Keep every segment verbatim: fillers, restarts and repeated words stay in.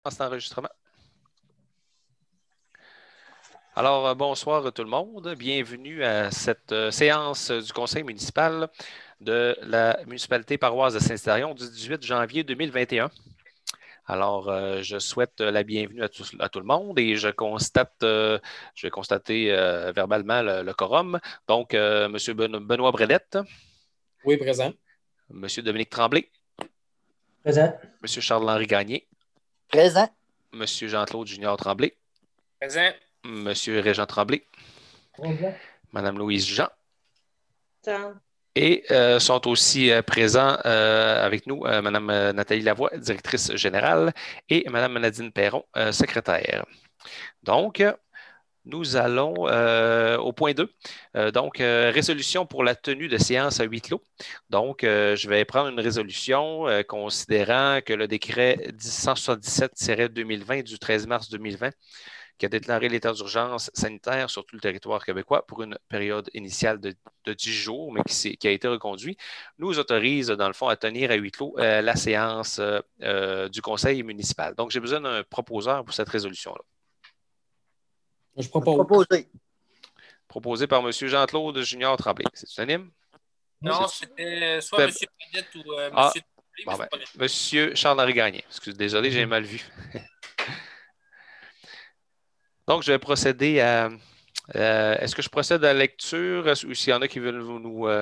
cet enregistrement. Alors, bonsoir tout le monde. Bienvenue à cette euh, séance du conseil municipal de la municipalité paroisse de Saint-Hilarion du dix-huit janvier deux mille vingt et un. Alors, euh, je souhaite la bienvenue à tout, à tout le monde et je constate, euh, je vais constater euh, verbalement le, le quorum. Donc, euh, M. Ben- Benoît Bredette. Oui, présent. M. Dominique Tremblay. Présent. M. Charles-Henri Gagné. Présent. M. Jean-Claude Junior Tremblay. Présent. M. Régent Tremblay. Présent. Mme Louise Jean. Présent. Et euh, sont aussi euh, présents euh, avec nous euh, Mme Nathalie Lavoie, directrice générale, et Mme Nadine Perron, euh, secrétaire. Donc, nous allons euh, au point deux. Euh, donc, euh, résolution pour la tenue de séance à huis clos. Donc, euh, je vais prendre une résolution euh, considérant que le décret cent soixante-dix-sept deux mille vingt du treize mars deux mille vingt qui a déclaré l'état d'urgence sanitaire sur tout le territoire québécois pour une période initiale de, de dix jours, mais qui, qui a été reconduit, nous autorise, dans le fond, à tenir à huis clos euh, la séance euh, euh, du conseil municipal. Donc, j'ai besoin d'un proposeur pour cette résolution-là. Je propose. Proposé. Proposé par M. Jean-Claude Junior Tremblay. C'est unanime? Non, c'était soit M. Bredette ou euh, Ah, M. bon ben, M. Charles-Henri Gagné. Excusez, désolé, j'ai mal vu. Donc, je vais procéder à... Euh, est-ce que je procède à la lecture ou s'il y en a qui veulent nous... Euh...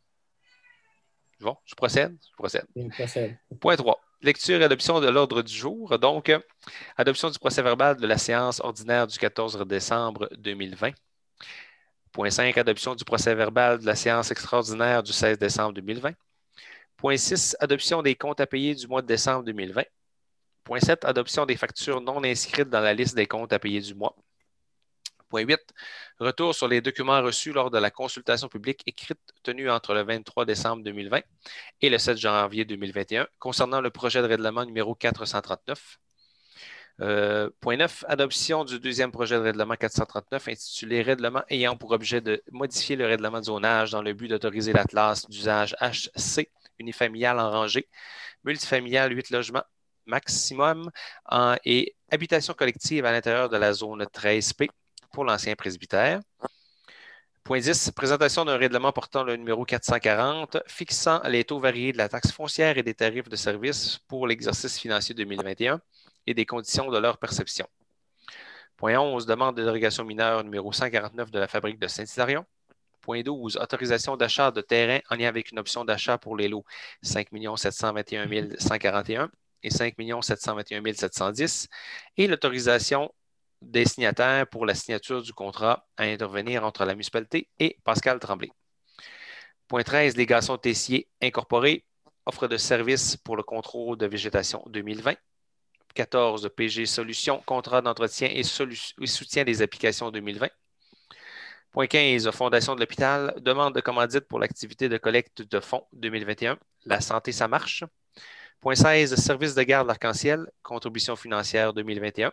Bon, je procède? Je procède. Je procède. Point trois. Lecture et adoption de l'ordre du jour. Donc, adoption du procès-verbal de la séance ordinaire du quatorze décembre deux mille vingt. Point cinq. Adoption du procès-verbal de la séance extraordinaire du seize décembre deux mille vingt. Point six. Adoption des comptes à payer du mois de décembre deux mille vingt. Point sept. Adoption des factures non inscrites dans la liste des comptes à payer du mois. Point huit. Retour sur les documents reçus lors de la consultation publique écrite tenue entre le vingt-trois décembre deux mille vingt et le sept janvier deux mille vingt et un concernant le projet de règlement numéro quatre cent trente-neuf. Euh, point neuf. Adoption du deuxième projet de règlement quatre cent trente-neuf intitulé « Règlement ayant pour objet de modifier le règlement de zonage dans le but d'autoriser la classe d'usage H C unifamiliale en rangée, multifamiliale huit logements maximum en, et habitation collective à l'intérieur de la zone treize P pour l'ancien presbytère. Point dix. Présentation d'un règlement portant le numéro quatre cent quarante fixant les taux variés de la taxe foncière et des tarifs de service pour l'exercice financier deux mille vingt et un et des conditions de leur perception. Point onze. Demande de dérogation mineure numéro cent quarante-neuf de la fabrique de Saint-Hilarion. Point douze. Autorisation d'achat de terrain en lien avec une option d'achat pour les lots cinq millions sept cent vingt et un mille cent quarante et un et cinq millions sept cent vingt et un mille sept cent dix et l'autorisation des signataires pour la signature du contrat à intervenir entre la municipalité et Pascal Tremblay. Point treize. Délégation Tessier incorporée, offre de services pour le contrôle de végétation deux mille vingt. quatorze. P G Solutions, contrat d'entretien et, et soutien des applications deux mille vingt. Point quinze. Fondation de l'hôpital, demande de commandite pour l'activité de collecte de fonds deux mille vingt et un. La santé, ça marche. Point seize. Service de garde L'Arc-en-Ciel, contribution financière deux mille vingt et un.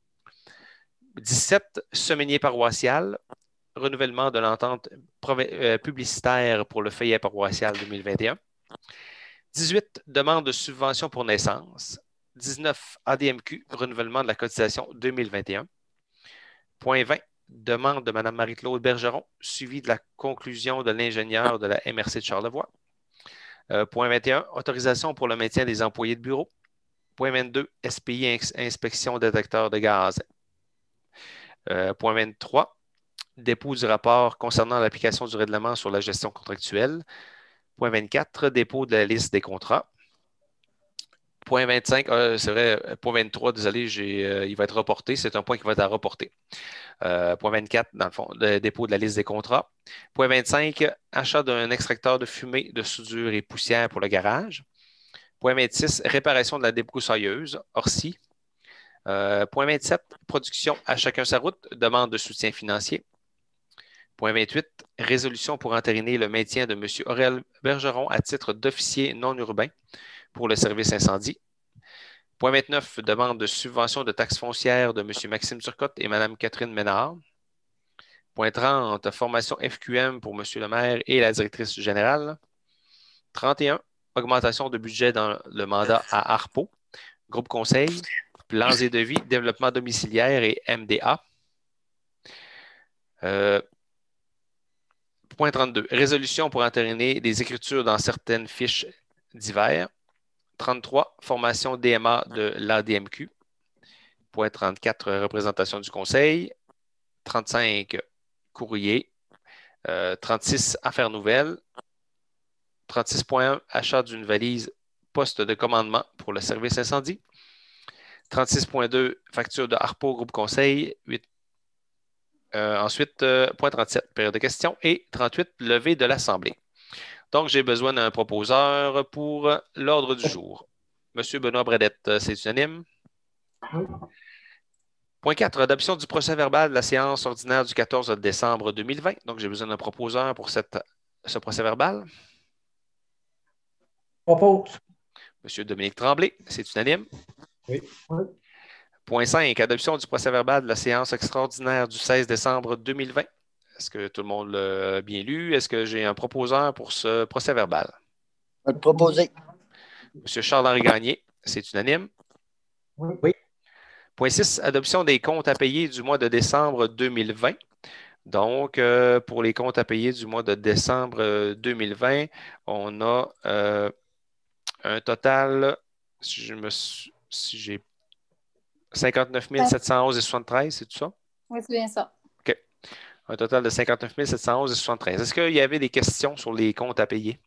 dix-sept. Semainier paroissial, renouvellement de l'entente euh, publicitaire pour le feuillet paroissial deux mille vingt et un. dix-huit. Demande de subvention pour naissance. dix-neuf. A D M Q, renouvellement de la cotisation deux mille vingt et un. Point vingt. Demande de Mme Marie-Claude Bergeron, suivi de la conclusion de l'ingénieur de la M R C de Charlevoix. Euh, point vingt et un. Autorisation pour le maintien des employés de bureau. Point vingt-deux. S P I inspection détecteur de gaz. Euh, point vingt-trois. Dépôt du rapport concernant l'application du règlement sur la gestion contractuelle. Point vingt-quatre. Dépôt de la liste des contrats. Point vingt-cinq, euh, c'est vrai, point vingt-trois, désolé, j'ai, euh, il va être reporté. C'est un point qui va être à reporter. Euh, point vingt-quatre, dans le fond, le dépôt de la liste des contrats. Point vingt-cinq, achat d'un extracteur de fumée, de soudure et poussière pour le garage. Point vingt-six, réparation de la débroussailleuse, Orsi. Euh, point vingt-sept, production à chacun sa route, demande de soutien financier. Point vingt-huit, résolution pour entériner le maintien de M. Aurel Bergeron à titre d'officier non urbain pour le service incendie. Point vingt-neuf, demande de subvention de taxes foncières de M. Maxime Turcotte et Mme Catherine Ménard. Point trente, formation F Q M pour M. le maire et la directrice générale. trente et un, augmentation de budget dans le mandat à Harpo. Groupe conseil. plans et devis, développement domiciliaire et M D A. Euh, point trente-deux, résolution pour entériner des écritures dans certaines fiches divers. trente-trois, formation D M A de l'A D M Q. Point trente-quatre, représentation du conseil. trente-cinq, courrier. Euh, trente-six, affaires nouvelles. trente-six point un, achat d'une valise poste de commandement pour le service incendie. trente-six point deux, facture de Harpo Groupe Conseil. huit, euh, ensuite, euh, point trente-sept, période de questions. Et trente-huit, levée de l'Assemblée. Donc, j'ai besoin d'un proposeur pour l'ordre du jour. Monsieur Benoît Bradette, c'est unanime? Oui. Point quatre, adoption du procès-verbal de la séance ordinaire du quatorze décembre deux mille vingt. Donc, j'ai besoin d'un proposeur pour cette, ce procès-verbal. Propose. Monsieur Dominique Tremblay, c'est unanime? Oui. Oui. Point cinq, adoption du procès-verbal de la séance extraordinaire du seize décembre deux mille vingt. Est-ce que tout le monde l'a bien lu? Est-ce que j'ai un proposeur pour ce procès-verbal? Je vais te proposer. Monsieur Charles-Henri Gagné, c'est unanime? Oui. Oui. Point six, adoption des comptes à payer du mois de décembre deux mille vingt. Donc, euh, pour les comptes à payer du mois de décembre euh, deux mille vingt, on a euh, un total, si je me suis- si j'ai cinquante-neuf mille sept cent onze et soixante-treize, c'est tout ça? Oui, c'est bien ça. OK. Un total de cinquante-neuf mille sept cent onze et soixante-treize. Est-ce qu'il y avait des questions sur les comptes à payer?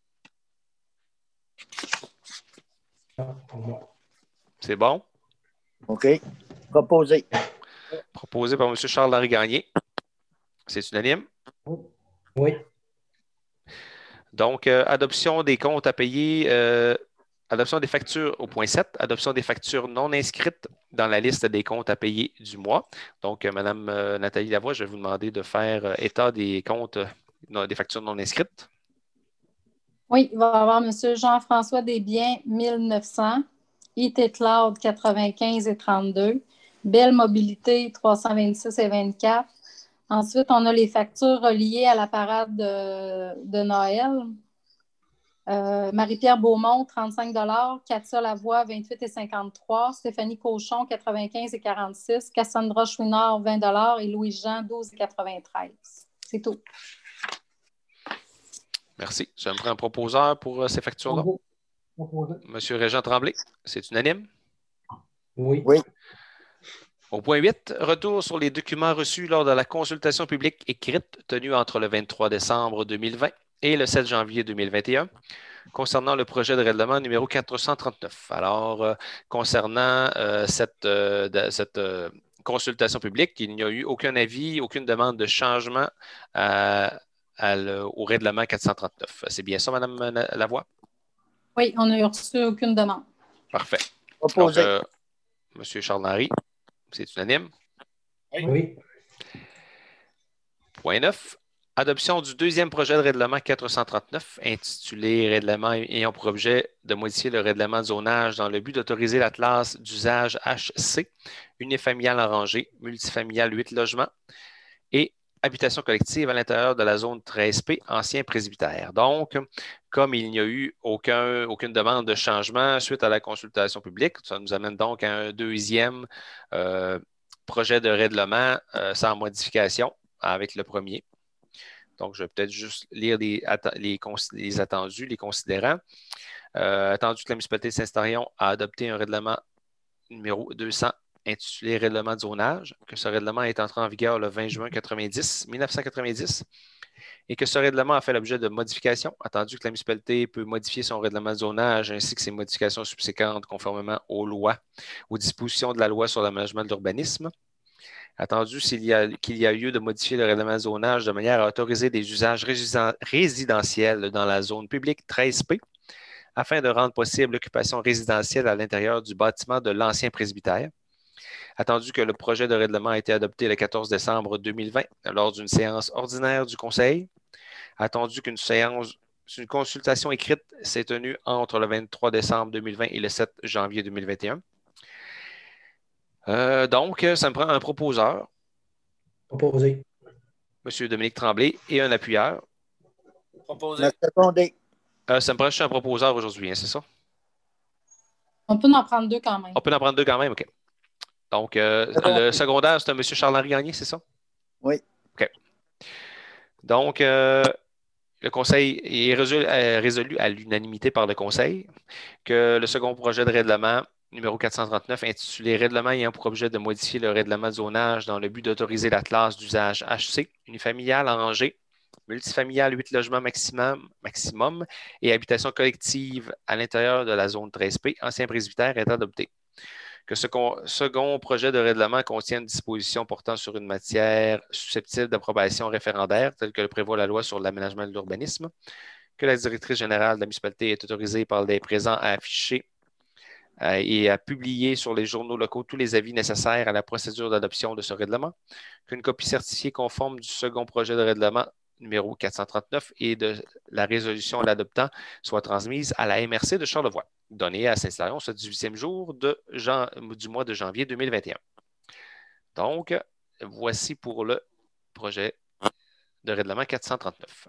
Non, pour moi. C'est bon? OK. Proposer. Proposé par M. Charles-Henri Gagné. C'est unanime? Oui. Donc, euh, adoption des comptes à payer, euh, adoption des factures au point sept, adoption des factures non inscrites dans la liste des comptes à payer du mois. Donc, euh, Mme euh, Nathalie Lavoie, je vais vous demander de faire euh, état des comptes, euh, non, des factures non inscrites. Oui, il va y avoir M. Jean-François Desbiens, mille neuf cents, I T Cloud, quatre-vingt-quinze et trente-deux, Belle Mobilité, trois cent vingt-six et vingt-quatre. Ensuite, on a les factures reliées à la parade de, de Noël. Euh, Marie-Pierre Beaumont, trente-cinq dollars, Katia Lavoie, vingt-huit et cinquante-trois, Stéphanie Cochon, quatre-vingt-quinze et quarante-six, Cassandra Chouinard, vingt dollars et Louis-Jean, douze et quatre-vingt-treize. C'est tout. Merci. Je me prends un proposeur pour euh, ces factures-là. Proposé. Monsieur Régent Tremblay, c'est unanime? Oui. Oui. Au point huit, retour sur les documents reçus lors de la consultation publique écrite tenue entre le vingt-trois décembre deux mille vingt et le sept janvier deux mille vingt et un concernant le projet de règlement numéro quatre cent trente-neuf. Alors, euh, concernant euh, cette, euh, de, cette euh, consultation publique, il n'y a eu aucun avis, aucune demande de changement à, à le, au règlement quatre cent trente-neuf. C'est bien ça, Mme Lavoie? Oui, on n'a reçu aucune demande. Parfait. Proposer. Donc, euh, M. Charles-Henri, c'est unanime? Oui. Oui. Point neuf. Adoption du deuxième projet de règlement quatre cent trente-neuf, intitulé Règlement ayant pour objet de modifier le règlement de zonage dans le but d'autoriser la classe d'usage H C, unifamiliale en rangée, multifamiliale huit logements et habitation collective à l'intérieur de la zone treize P, ancien presbytère. Donc, comme il n'y a eu aucun, aucune demande de changement suite à la consultation publique, ça nous amène donc à un deuxième euh, projet de règlement euh, sans modification avec le premier. Donc, je vais peut-être juste lire les, les, les attendus, les considérants. Euh, attendu que la municipalité de Saint-Starion a adopté un règlement numéro deux cents intitulé Règlement de zonage, que ce règlement est entré en vigueur le vingt juin mille neuf cent quatre-vingt-dix et que ce règlement a fait l'objet de modifications, attendu que la municipalité peut modifier son règlement de zonage ainsi que ses modifications subséquentes conformément aux lois, aux dispositions de la loi sur l'aménagement de l'urbanisme. Attendu qu'il y, a, qu'il y a lieu de modifier le règlement de zonage de manière à autoriser des usages résidentiels dans la zone publique treize P afin de rendre possible l'occupation résidentielle à l'intérieur du bâtiment de l'ancien presbytère. Attendu que le projet de règlement a été adopté le quatorze décembre deux mille vingt lors d'une séance ordinaire du Conseil. Attendu qu'une séance, une consultation écrite s'est tenue entre le vingt-trois décembre deux mille vingt et le sept janvier deux mille vingt et un. Euh, donc, ça me prend un proposeur. Proposé. M. Dominique Tremblay et un appuyeur. Proposé. Me seconder. Euh, ça me prend juste un proposeur aujourd'hui, hein, c'est ça? On peut en prendre deux quand même. On peut en prendre deux quand même, OK. Donc, euh, le secondaire, c'est un M. Charles-Henri Gagné, c'est ça? Oui. OK. Donc, euh, le Conseil est résolu, euh, résolu à l'unanimité par le Conseil que le second projet de règlement numéro quatre cent trente-neuf, intitulé Règlement ayant pour objet de modifier le règlement de zonage dans le but d'autoriser la classe d'usage H C, unifamiliale en rangée, multifamiliale huit logements maximum, maximum et habitation collective à l'intérieur de la zone treize P, ancien presbytère, est adopté. Que ce second projet de règlement contient une disposition portant sur une matière susceptible d'approbation référendaire, telle que le prévoit la loi sur l'aménagement de l'urbanisme, que la directrice générale de la municipalité est autorisée par les présents à afficher euh, et à publier sur les journaux locaux tous les avis nécessaires à la procédure d'adoption de ce règlement, qu'une copie certifiée conforme du second projet de règlement numéro quatre cent trente-neuf et de la résolution l'adoptant soit transmise à la M R C de Charlevoix, donnée à Saint-Hilarion ce dix-huitième jour de jan- du mois de janvier deux mille vingt et un. Donc, voici pour le projet de règlement quatre cent trente-neuf.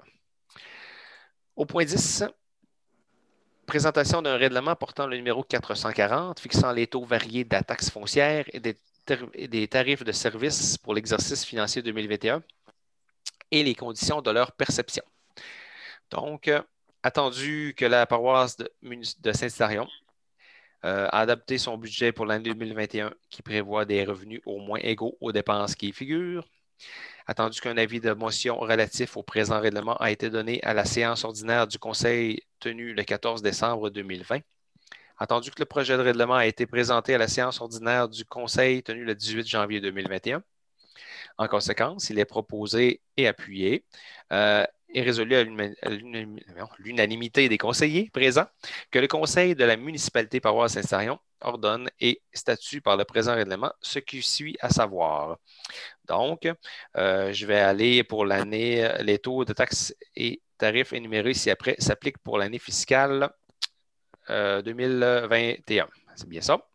Au point dix, présentation d'un règlement portant le numéro quatre cent quarante, fixant les taux variés de la taxe foncière et des, et des tarifs de service pour l'exercice financier deux mille vingt et un et les conditions de leur perception. Donc, euh, attendu que la paroisse de, de Saint-Hilarion euh, a adopté son budget pour l'année deux mille vingt et un qui prévoit des revenus au moins égaux aux dépenses qui y figurent, attendu qu'un avis de motion relatif au présent règlement a été donné à la séance ordinaire du Conseil tenue le quatorze décembre deux mille vingt, attendu que le projet de règlement a été présenté à la séance ordinaire du Conseil tenue le dix-huit janvier deux mille vingt et un. En conséquence, il est proposé et appuyé euh, et résolu à l'unanimité des conseillers présents que le Conseil de la municipalité paroisse Saint-Hilarion ordonne et statue par le présent règlement ce qui suit à savoir. Donc, euh, je vais aller pour l'année, les taux de taxes et tarifs énumérés ci-après s'appliquent pour l'année fiscale euh, deux mille vingt et un. C'est bien ça.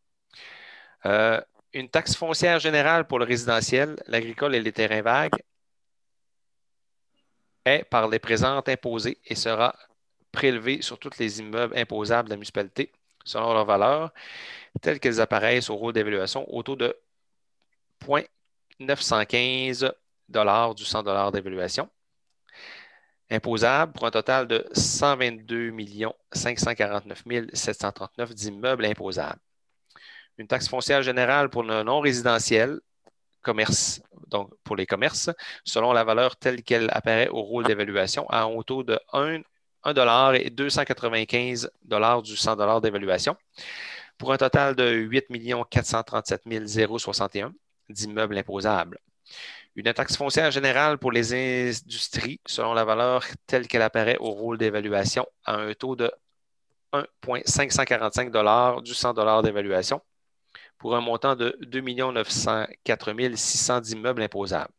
Euh, Une taxe foncière générale pour le résidentiel, l'agricole et les terrains vagues est par les présentes imposée et sera prélevée sur tous les immeubles imposables de la municipalité selon leur valeur, telles qu'elles apparaissent au rôle d'évaluation au taux de zéro virgule neuf cent quinze dollars du cent dollars d'évaluation. Imposable pour un total de cent vingt-deux millions cinq cent quarante-neuf mille sept cent trente-neuf d'immeubles imposables. Une taxe foncière générale pour le non-résidentiel, commerce, donc pour les commerces, selon la valeur telle qu'elle apparaît au rôle d'évaluation, à un taux de un dollar et deux cent quatre-vingt-quinze dollars du cent dollars d'évaluation, pour un total de huit millions quatre cent trente-sept mille soixante et un d'immeubles imposables. Une taxe foncière générale pour les industries, selon la valeur telle qu'elle apparaît au rôle d'évaluation, à un taux de un virgule cinq cent quarante-cinq dollars du cent dollars d'évaluation, pour un montant de deux millions neuf cent quatre mille six cents d'immeubles imposables.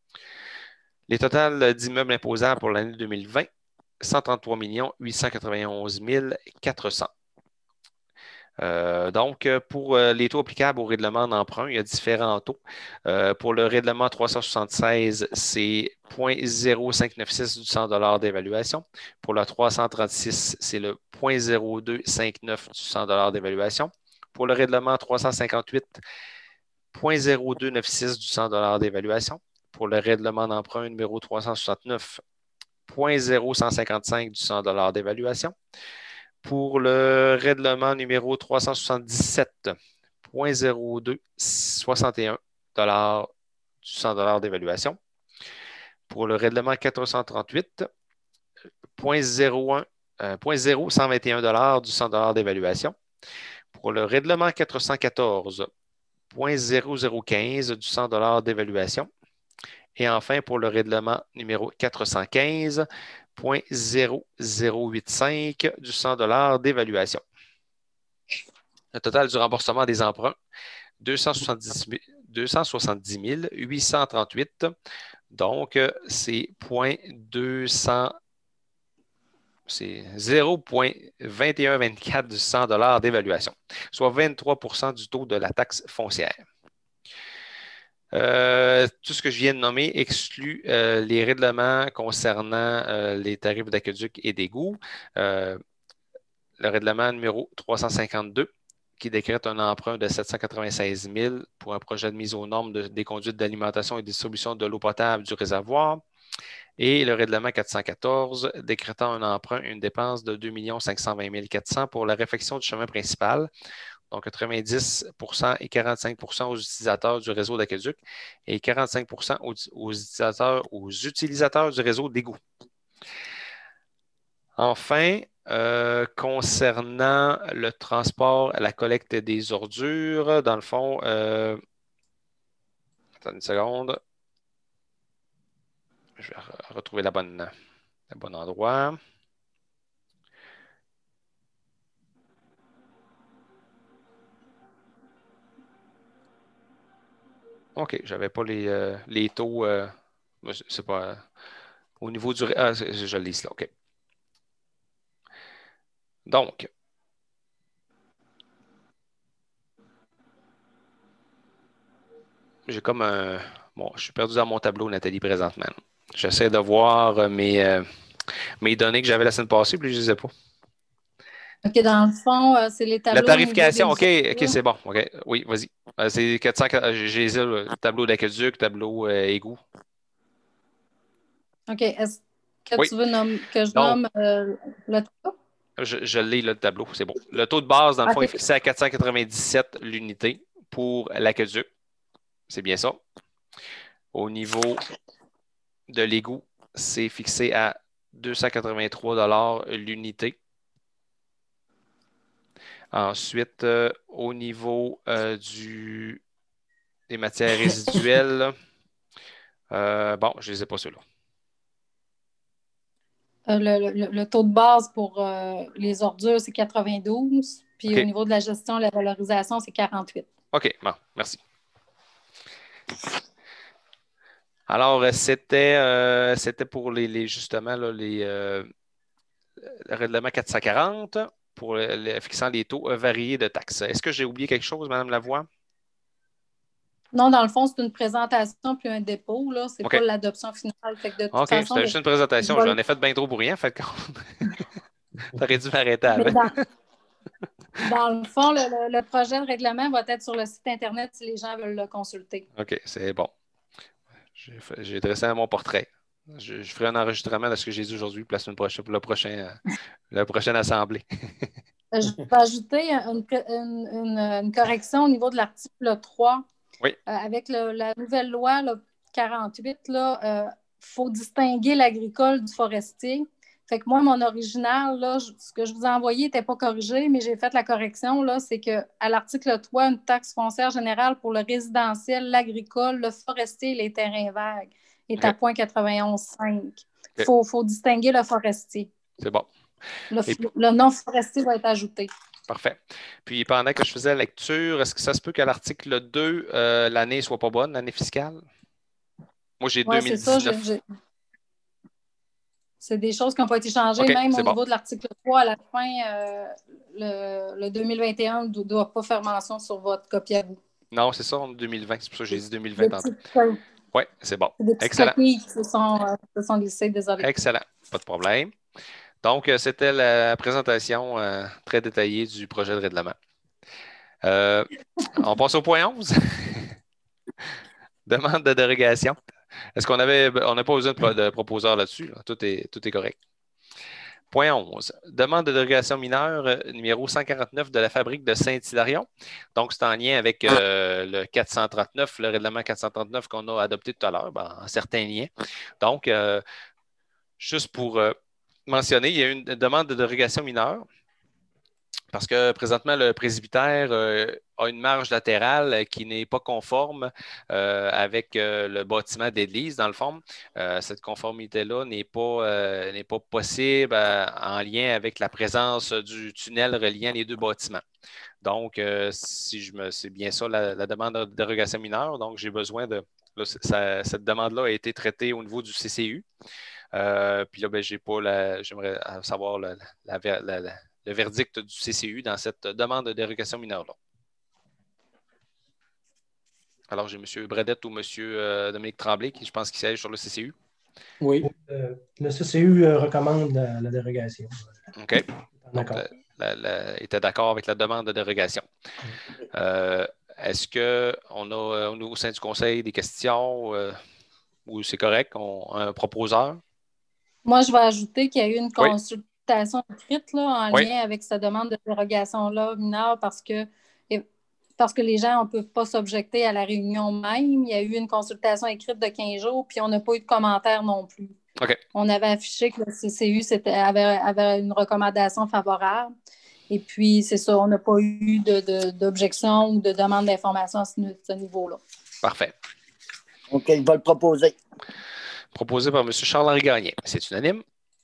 Les totals d'immeubles imposables pour l'année deux mille vingt, cent trente-trois millions huit cent quatre-vingt-onze mille quatre cents. Euh, donc, pour euh, les taux applicables au règlement d'emprunt, il y a différents taux. Euh, pour le règlement trois cent soixante-seize, c'est zéro virgule zéro cinq neuf six du cent dollars d'évaluation. Pour le trois cent trente-six, c'est le zéro virgule zéro deux cinq neuf du cent dollars d'évaluation. Pour le règlement trois cent cinquante-huit, zéro virgule zéro deux neuf six du cent dollars d'évaluation. Pour le règlement d'emprunt numéro trois cent soixante-neuf, zéro virgule zéro cent cinquante-cinq du cent dollars d'évaluation. Pour le règlement numéro trois cent soixante-dix-sept, zéro virgule zéro deux soixante et un dollars du cent dollars d'évaluation. Pour le règlement quatre cent trente-huit, zéro virgule zéro un, euh, zéro virgule zéro cent vingt et un dollars du cent dollars d'évaluation. Pour le règlement quatre cent quatorze, zéro virgule zéro zéro quinze du cent dollars d'évaluation. Et enfin, pour le règlement numéro quatre cent quinze, zéro virgule zéro zéro quatre-vingt-cinq du cent dollars d'évaluation. Le total du remboursement des emprunts, deux cent soixante-dix mille huit cent trente-huit. Donc, c'est deux cents, c'est zéro virgule vingt et un vingt-quatre du cent dollars d'évaluation, soit vingt-trois pour cent du taux de la taxe foncière. Euh, tout ce que je viens de nommer exclut euh, les règlements concernant euh, les tarifs d'aqueduc et d'égouts, euh, le règlement numéro trois cent cinquante-deux qui décrète un emprunt de sept cent quatre-vingt-seize mille pour un projet de mise aux normes de, des conduites d'alimentation et distribution de l'eau potable du réservoir. Et le règlement quatre cent quatorze décrétant un emprunt et une dépense de deux millions cinq cent vingt mille quatre cents pour la réfection du chemin principal. Donc, quatre-vingt-dix pour cent et quarante-cinq pour cent aux utilisateurs du réseau d'aqueduc et quarante-cinq pour cent aux, aux, utilisateurs, aux utilisateurs du réseau d'égout. Enfin, euh, concernant le transport, la collecte des ordures, dans le fond, euh, attends une seconde, je vais re retrouver la bonne, le bon endroit. OK, je n'avais pas les, euh, les taux, euh, c'est pas, euh, au niveau du, ah, je, je le lis là, OK. Donc, j'ai comme un... Bon, je suis perdu dans mon tableau, Nathalie, présentement. J'essaie de voir mes, euh, mes données que j'avais la semaine passée, puis je ne les ai pas. OK, dans le fond, euh, c'est les tableaux. La tarification, OK, OK, OK, c'est bon. OK, oui, vas-y. Euh, c'est quatre cents, j'ai le tableau d'aqueduc, tableau euh, égout. OK, est-ce que oui. tu veux nommer, que je Donc, nomme euh, le tableau? Je, je l'ai, le tableau, c'est bon. Le taux de base, dans le okay. fond, est fixé à quatre cent quatre-vingt-dix-sept l'unité pour l'aqueduc. C'est bien ça. Au niveau de l'égout, c'est fixé à deux cent quatre-vingt-trois dollars l'unité. Ensuite, euh, au niveau euh, du, des matières résiduelles, euh, bon, je ne les ai pas ceux-là. Euh, le, le, le taux de base pour euh, les ordures, c'est quatre-vingt-douze. Puis okay. Au niveau de la gestion, la valorisation, c'est quarante-huit. OK, bon, merci. Alors, c'était euh, c'était pour les, les justement là, les euh, le règlement quatre cent quarante pour le, le, fixant les taux variés de taxes. Est-ce que j'ai oublié quelque chose, Mme Lavoie? Non, dans le fond, c'est une présentation puis un dépôt. Ce n'est okay. pas l'adoption finale. Fait que de toute OK, façon, c'était juste une présentation. J'en ai fait bien trop pour rien. Fait tu aurais dû m'arrêter avant. Dans, dans le fond, le, le, le projet de règlement va être sur le site Internet si les gens veulent le consulter. OK, c'est bon. J'ai dressé mon portrait. Je, je ferai un enregistrement de ce que j'ai dit aujourd'hui pour la semaine prochaine, pour le prochain, la prochaine assemblée. Je vais ajouter une, une, une, une correction au niveau de l'article trois. Oui. Euh, avec le, la nouvelle loi là, quarante-huit, il euh, faut distinguer l'agricole du forestier. Fait que moi, mon original, là, je, ce que je vous ai envoyé n'était pas corrigé, mais j'ai fait la correction, là, c'est qu'à l'article trois, une taxe foncière générale pour le résidentiel, l'agricole, le forestier et les terrains vagues est okay. à zéro virgule quatre-vingt-onze cinq. Il okay. faut, faut distinguer le forestier. C'est bon. Le, Et... le non-forestier va être ajouté. Parfait. Puis pendant que je faisais la lecture, est-ce que ça se peut qu'à l'article deux, euh, l'année ne soit pas bonne, l'année fiscale? Moi, j'ai ouais, deux mille dix-neuf. C'est ça, c'est des choses qui n'ont pas été changées, okay, même au bon. niveau de l'article trois, à la fin, euh, le, le deux mille vingt et un ne doit pas faire mention sur votre copie à vous. Non, c'est ça, en deux mille vingt, c'est pour ça que j'ai dit deux mille vingt. Oui, c'est bon. Des excellent. Qui se sont, euh, se sont glissés, désolé. Excellent, pas de problème. Donc, c'était la présentation euh, très détaillée du projet de règlement. Euh, on passe au point onze. Demande de dérogation. Est-ce qu'on avait, on n'a pas besoin de, de proposeur là-dessus? Là? Tout est, tout est correct. Point onze. Demande de dérogation mineure euh, numéro cent quarante-neuf de la fabrique de Saint-Hilarion. Donc, c'est en lien avec euh, le quatre cent trente-neuf, le règlement quatre cent trente-neuf qu'on a adopté tout à l'heure, ben, en certains liens. Donc, euh, juste pour euh, mentionner, il y a une demande de dérogation mineure parce que présentement, le presbytère euh, a une marge latérale qui n'est pas conforme euh, avec euh, le bâtiment d'église, dans le fond. Euh, cette conformité-là n'est pas, euh, n'est pas possible euh, en lien avec la présence du tunnel reliant les deux bâtiments. Donc, euh, si je me, c'est bien ça la, la demande de dérogation mineure. Donc, j'ai besoin de... Là, ça, cette demande-là a été traitée au niveau du C C U. Euh, puis là, ben, j'ai pas la, j'aimerais savoir la, la, la, la, le verdict du C C U dans cette demande de dérogation mineure-là. Alors, j'ai M. Bradette ou M. Euh, Dominique Tremblay, qui je pense qu'il siège sur le C C U. Oui. Euh, le C C U euh, recommande la, la dérogation. OK. Donc, la, la, la, était d'accord avec la demande de dérogation. Euh, est-ce qu'on a euh, au sein du conseil des questions euh, ou c'est correct? On a un proposeur? Moi, je vais ajouter qu'il y a eu une Oui. consultation écrite là, en Oui. lien avec cette demande de dérogation-là mineure parce que, parce que les gens ne peuvent pas s'objecter à la réunion même. Il y a eu une consultation écrite de quinze jours, puis on n'a pas eu de commentaires non plus. OK. On avait affiché que le C C U c'était, avait, avait une recommandation favorable. Et puis, c'est ça, on n'a pas eu de, de, d'objection ou de demande d'information à ce, ce niveau-là. Parfait. OK, je vais le proposer. Proposé par M. Charles-Henri Gagné. C'est unanime?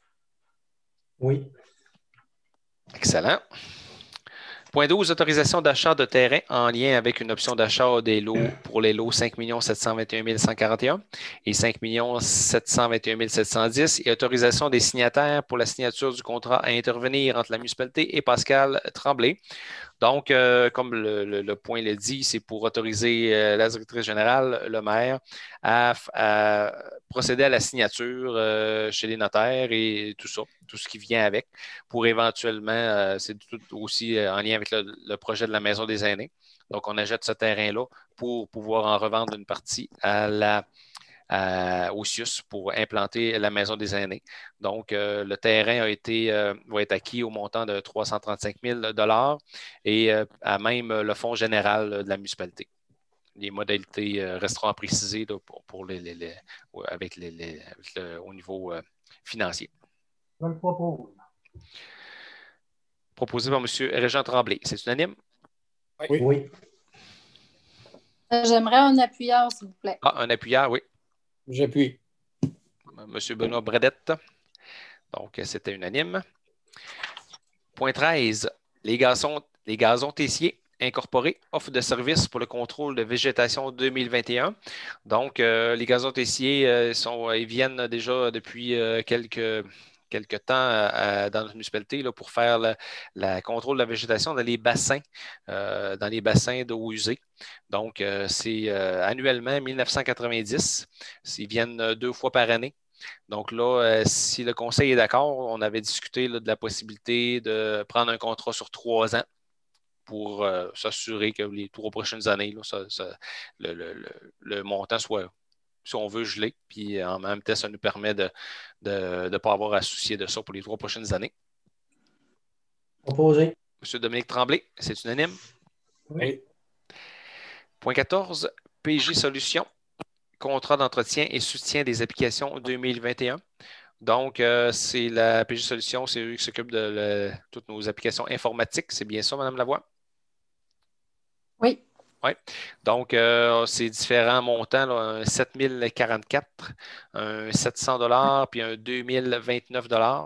Oui. Excellent. Point douze, autorisation d'achat de terrain en lien avec une option d'achat des lots pour les lots cinq millions sept cent vingt et un mille cent quarante et un et cinq millions sept cent vingt et un mille sept cent dix et autorisation des signataires pour la signature du contrat à intervenir entre la municipalité et Pascal Tremblay. Donc, euh, comme le, le, le point le dit, c'est pour autoriser euh, la directrice générale, le maire, à, à procéder à la signature euh, chez les notaires et tout ça, tout ce qui vient avec, pour éventuellement, euh, c'est tout aussi euh, en lien avec le, le projet de la Maison des aînés. Donc, on achète ce terrain-là pour pouvoir en revendre une partie à la À, au C I U S pour implanter la Maison des aînés. Donc, euh, le terrain a été, euh, va être acquis au montant de trois cent trente-cinq mille dollars et euh, à même le fonds général de la municipalité. Les modalités euh, resteront à préciser là, pour, pour les, les, les, avec, les, les, avec le, au niveau euh, financier. Je le propose. Proposé par M. Régent Tremblay. C'est unanime? Oui. Oui. J'aimerais un appuyeur, s'il vous plaît. Ah, un appuyeur, oui. J'appuie. M. Benoît Bradette. Donc, c'était unanime. Point treize. Les gazons, les gazons tessiers incorporés offrent de services pour le contrôle de végétation deux mille vingt et un. Donc, euh, les gazons tessiers euh, sont, ils viennent déjà depuis euh, quelques, quelques temps euh, dans notre municipalité là, pour faire le la contrôle de la végétation dans les bassins, euh, dans les bassins d'eau usée. Donc, euh, c'est euh, annuellement mille neuf cent quatre-vingt-dix. Ils viennent deux fois par année. Donc là, euh, si le conseil est d'accord, on avait discuté là, de la possibilité de prendre un contrat sur trois ans pour euh, s'assurer que les trois prochaines années, là, ça, ça, le, le, le, le montant soit, si on veut, gelé. Puis en même temps, ça nous permet de ne de, de pas avoir à soucier de ça pour les trois prochaines années. Proposé. M. Dominique Tremblay, c'est unanime? Oui. Point quatorze, P J Solutions, contrat d'entretien et soutien des applications deux mille vingt et un. Donc, euh, c'est la P J Solutions, c'est eux qui s'occupent de le, toutes nos applications informatiques. C'est bien ça, Mme Lavoie? Oui. Oui. Donc, euh, c'est différents montants, là, un sept mille quarante-quatre, un sept cents dollars puis un deux mille vingt-neuf dollars.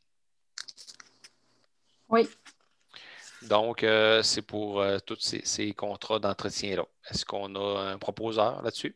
Oui. Donc, euh, c'est pour euh, tous ces, ces contrats d'entretien-là. Est-ce qu'on a un proposeur là-dessus?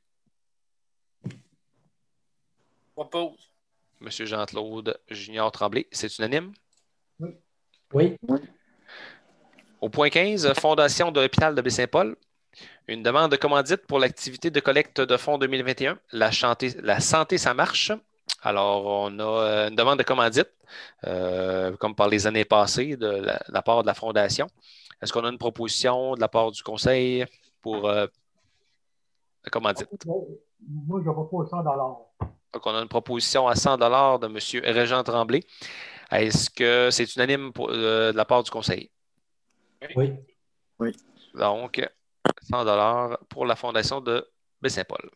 Propose. M. Jean-Claude Junior Tremblay, c'est unanime? Oui. Oui. Au point quinze, Fondation de l'hôpital de Baie-Saint-Paul. Une demande de commandite pour l'activité de collecte de fonds deux mille vingt et un. La, chanté, la santé, ça marche. Alors, on a une demande de commandite, euh, comme par les années passées, de la, de la part de la Fondation. Est-ce qu'on a une proposition de la part du conseil pour euh, la commandite? Moi, je propose cent dollars. Donc, on a une proposition à cent dollars de M. Régent Tremblay. Est-ce que c'est unanime pour, euh, de la part du conseil? Oui. Oui. Donc, cent dollars pour la Fondation de Baie-Saint-Paul.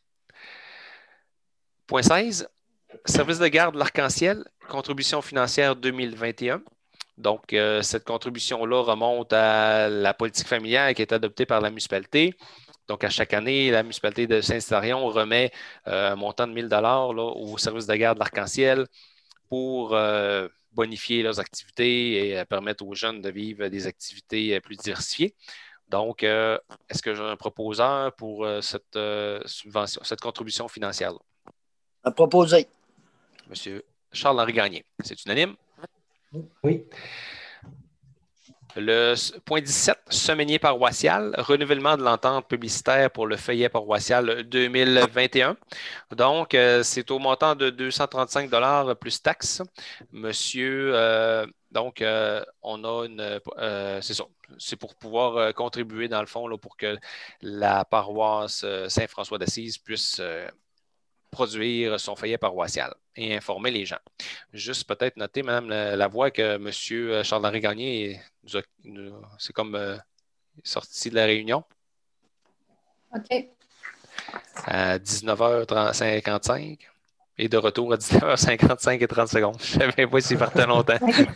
Point seize, service de garde l'Arc-en-Ciel, contribution financière deux mille vingt et un. Donc, euh, cette contribution-là remonte à la politique familiale qui est adoptée par la municipalité. Donc, à chaque année, la municipalité de Saint-Cystarion remet euh, un montant de mille dollars là, au service de garde l'Arc-en-Ciel pour euh, bonifier leurs activités et euh, permettre aux jeunes de vivre des activités euh, plus diversifiées. Donc, euh, est-ce que j'ai un proposeur pour euh, cette euh, subvention, cette contribution financière-là? À proposer. M. Charles-Henri Gagné. C'est unanime? Oui. Le point dix-sept, semainier paroissial, renouvellement de l'entente publicitaire pour le feuillet paroissial deux mille vingt et un. Donc, euh, c'est au montant de deux cent trente-cinq dollars plus taxes. Monsieur, euh, donc, euh, on a une. Euh, c'est ça. C'est pour pouvoir euh, contribuer, dans le fond, là, pour que la paroisse euh, Saint-François d'Assise puisse euh, produire son feuillet paroissial et informer les gens. Juste peut-être noter, Mme Lavoie, que M. Charles-Henri Gagné, nous a- nous- c'est comme euh, sorti de la réunion OK. à dix-neuf heures cinquante-cinq et de retour à dix-neuf heures cinquante-cinq et trente secondes. Je ne savais pas s'il partait longtemps.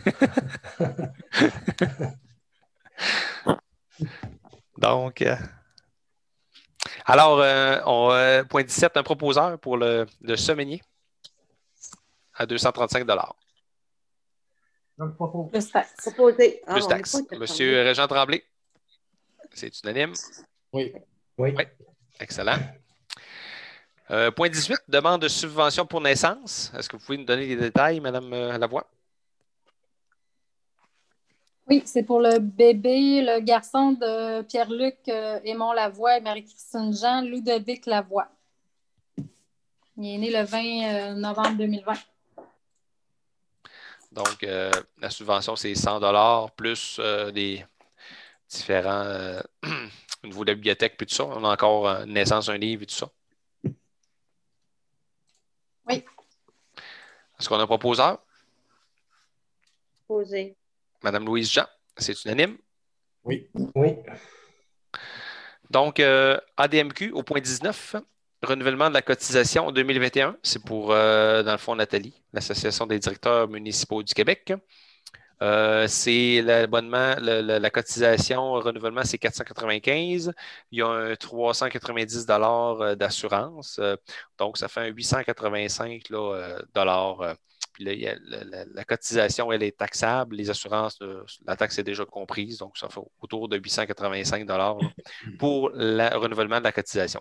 Donc, euh, alors, euh, on, euh, point dix-sept, un proposeur pour le, le semainier à deux cent trente-cinq dollars. Je le propose. Plus taxe. Proposé. Ah, Plus on n'est taxe. pas tout Monsieur Régent Tremblay, c'est unanime? Oui. Oui. Oui. Excellent. Euh, point dix-huit, demande de subvention pour naissance. Est-ce que vous pouvez nous donner les détails, Mme euh, Lavoie? Oui, c'est pour le bébé, le garçon de Pierre-Luc euh, Aymon Lavoie et Marie-Christine Jean, Ludovic Lavoie. Il est né le vingt novembre deux mille vingt. Donc, euh, la subvention, c'est cent dollars plus euh, des différents euh, au niveau de la bibliothèque puis tout ça. On a encore euh, naissance, un livre et tout ça. Oui. Est-ce qu'on a un proposeur? Proposé. Madame Louise Jean, c'est unanime? Oui. Oui. Donc, euh, A D M Q au point dix-neuf, renouvellement de la cotisation deux mille vingt et un. C'est pour, euh, dans le fond, Nathalie, l'Association des directeurs municipaux du Québec. Euh, c'est l'abonnement, le, le, la cotisation renouvellement, c'est quatre cent quatre-vingt-quinze. Il y a un trois cent quatre-vingt-dix dollars d'assurance. Donc, ça fait un huit cent quatre-vingt-cinq là, euh, dollars. Euh, puis là, il y a, la, la, la cotisation, elle est taxable. Les assurances, euh, la taxe est déjà comprise. Donc, ça fait autour de huit cent quatre-vingt-cinq dollars là, pour le renouvellement de la cotisation.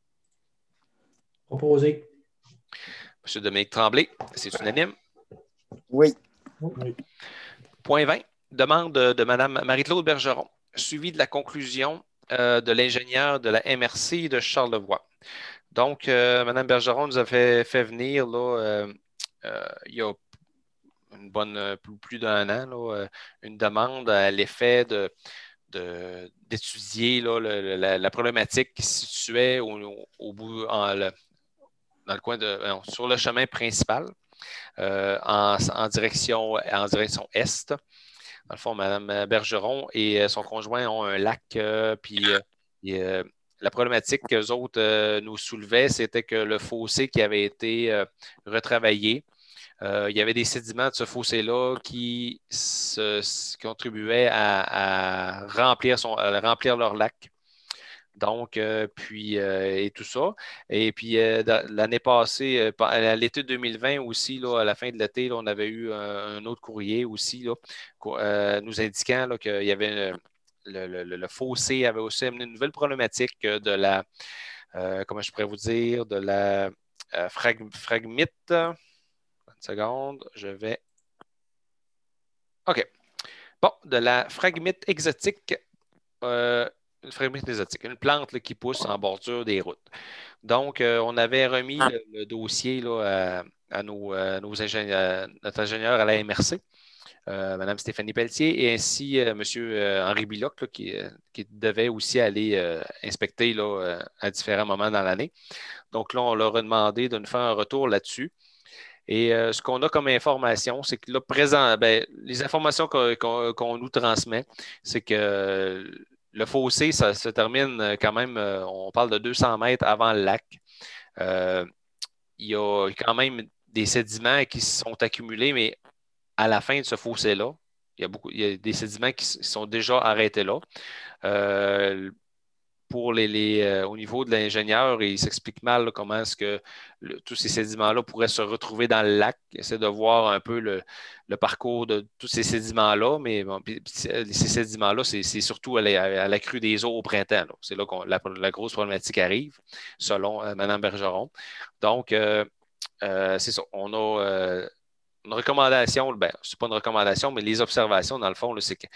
Proposé. M. Dominique Tremblay, c'est unanime? Oui. Oui. Point vingt, demande de Mme Marie-Claude Bergeron, suivi de la conclusion euh, de l'ingénieur de la M R C de Charlevoix. Donc, euh, Mme Bergeron nous a fait, fait venir là, euh, euh, il y a une bonne, plus, plus d'un an, là, une demande à l'effet de, de, d'étudier là, le, la, la problématique qui se situait au, au bout, en, le, dans le coin de, non, sur le chemin principal, euh, en, en, direction, en direction est. Dans le fond, Mme Bergeron et son conjoint ont un lac, euh, puis euh, et, euh, la problématique qu'eux autres euh, nous soulevaient, c'était que le fossé qui avait été euh, retravaillé, euh, il y avait des sédiments de ce fossé-là qui se, se contribuaient à, à, remplir son, à remplir leur lac. Donc, euh, puis, euh, et tout ça. Et puis, euh, l'année passée, euh, à l'été deux mille vingt aussi, là, à la fin de l'été, on avait eu un, un autre courrier aussi, là, euh, nous indiquant là, qu'il y avait une, le, le, le, fossé avait aussi amené une nouvelle problématique de la, euh, comment je pourrais vous dire, de la euh, frag, fragmite. Une seconde, je vais. OK. Bon, de la fragmite exotique. Euh, Une fragmite exotique, une plante là, qui pousse en bordure des routes. Donc, euh, on avait remis le, le dossier là, à, à, nos, à nos ingénieurs, notre ingénieur à la M R C, euh, Mme Stéphanie Pelletier, et ainsi euh, M. Euh, Henri Biloc, là, qui, qui devait aussi aller euh, inspecter là, euh, à différents moments dans l'année. Donc là, on leur a demandé de nous faire un retour là-dessus. Et euh, ce qu'on a comme information, c'est que là, présent, ben, les informations qu'on, qu'on, qu'on nous transmet, c'est que le fossé, ça se termine quand même, on parle de deux cents mètres avant le lac. Euh, il y a quand même des sédiments qui se sont accumulés, mais à la fin de ce fossé-là, il y a, beaucoup, il y a des sédiments qui sont déjà arrêtés là. Euh, Pour les, les euh, au niveau de l'ingénieur, il s'explique mal là, comment est-ce que le, tous ces sédiments-là pourraient se retrouver dans le lac. Il essaie de voir un peu le, le parcours de tous ces sédiments-là, mais bon, ces sédiments-là, c'est, c'est surtout à la, à la crue des eaux au printemps. Là. C'est là que la, la grosse problématique arrive, selon euh, Mme Bergeron. Donc, euh, euh, c'est ça. On a euh, une recommandation, ben, c'est pas une recommandation, mais les observations, dans le fond, là, c'est que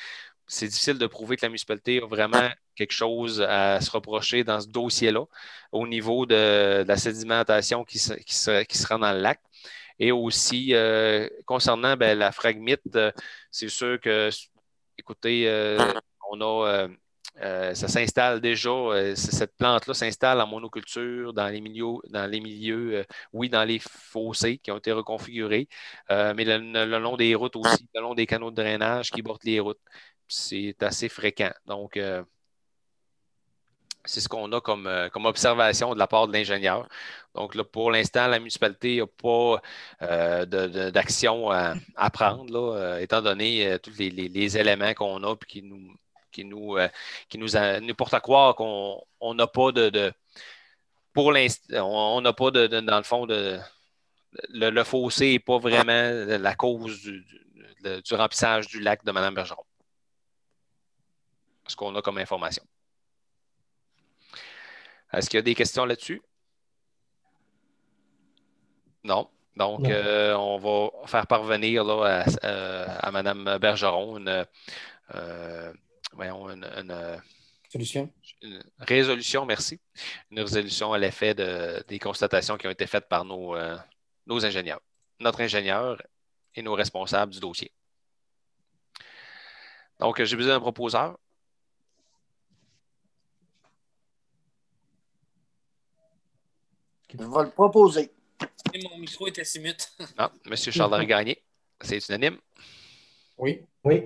c'est difficile de prouver que la municipalité a vraiment quelque chose à se reprocher dans ce dossier-là au niveau de, de la sédimentation qui se, qui, se, qui se rend dans le lac. Et aussi, euh, concernant ben, la fragmite, euh, c'est sûr que, écoutez, euh, on a, euh, euh, ça s'installe déjà, euh, cette plante-là s'installe en monoculture dans les milieux, dans les milieux euh, oui, dans les fossés qui ont été reconfigurés, euh, mais le, le long des routes aussi, le long des canaux de drainage qui bordent les routes. C'est assez fréquent. Donc, euh, c'est ce qu'on a comme, euh, comme observation de la part de l'ingénieur. Donc, là, pour l'instant, la municipalité n'a pas euh, de- de- d'action à, à prendre, là, euh, étant donné euh, tous les, les- les éléments qu'on a et qui nous, qui nous, euh, qui nous, a- nous portent à croire qu'on on n'a pas de, de- pour l'instant, on n'a pas de, de- dans le fond, de, le, le fossé n'est pas vraiment la cause du, du, du remplissage du lac de Mme Bergeron. Ce qu'on a comme information. Est-ce qu'il y a des questions là-dessus? Non. Donc, Non. euh, on va faire parvenir là, à, à, à Mme Bergeron une, euh, voyons, une, une, Solution? une résolution, merci. Une résolution à l'effet de, des constatations qui ont été faites par nos, euh, nos ingénieurs, notre ingénieur et nos responsables du dossier. Donc, j'ai besoin d'un proposeur. Je vais le proposer. Et mon micro était si mute. Non, M. Charles Gagné, c'est unanime. Oui. Oui.